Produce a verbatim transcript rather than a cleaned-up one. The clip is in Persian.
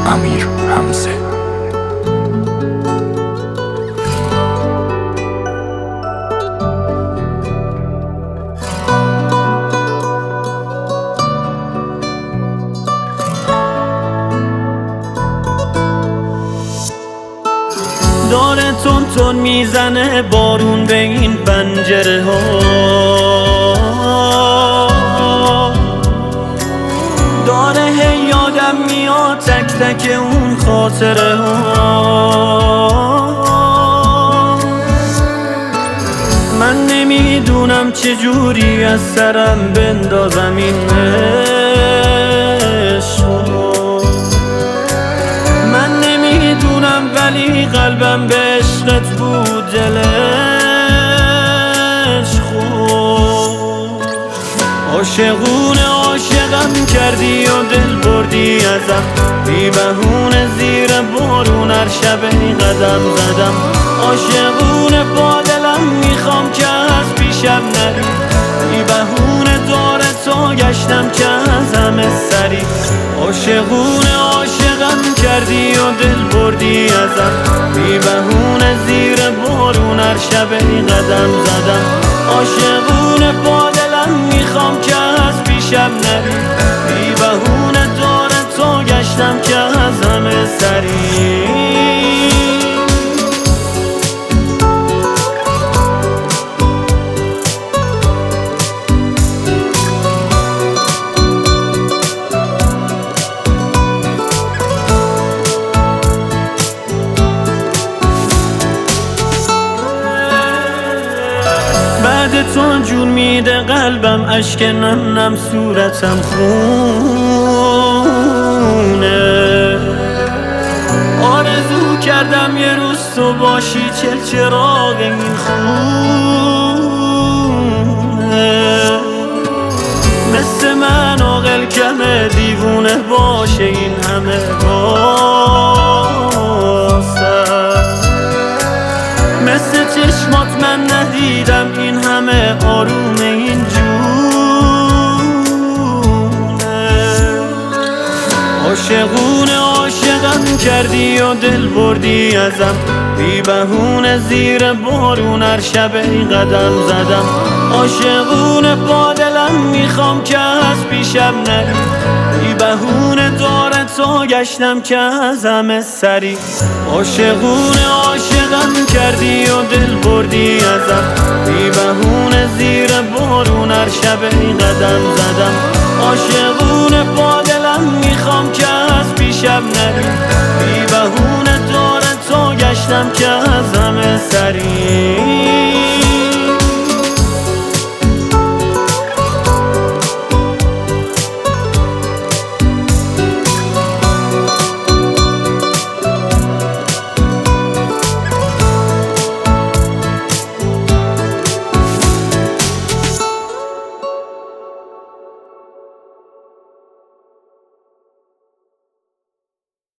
امیر حمزه. داره تون تون میزنه بارون به این پنجره ها، داره هی یادم میاد تک تک اون خاطره ها. من نمیدونم چجوری از سرم بندازم این عشقو، من نمیدونم ولی قلبم به عشقت بود دلش خود. عاشقونه عاشقم کردی و دل بردی ازم، بی بهونه زیر بارون هر شب قدم زدم. عاشقونه با دلم میخوام که از پیشم نری، بی بهونه داره تا گشتم که از همه سری. عاشقونه عاشقم کردی و دل بردی ازم، بی بهونه زیر بارون هر شب قدم زدم. عاشقونه با دلم میخوام که از پیشم نری، بی بهونه داره تا گشتم که از همه سری. بعد تو جون میده قلبم، اشک نم نم صورتم خونه. آرزو کردم یه روز تو باشی چل چراغ این خونه. مثل من عاقل کمه دیوونه باشه این همه واسه، مثل چشمات من ندیدم این همه آروم این جونه. عاشقونه عاشقم کردی و دل بردی ازم، بی بهونه زیر بارون هر شب قدم زدم. عاشقونه با دلم میخوام که از پیشم نری، بی بهونه داره تا گشتم که از همه سری. عاشقونه عاشقم کردی و دل بردی ازم، بی بهونه زیر بارون هر شب قدم زدم. عاشقونه با دلم میخوام که از پیشم نری، بی بهونه داره تا گشتم که از همه سری.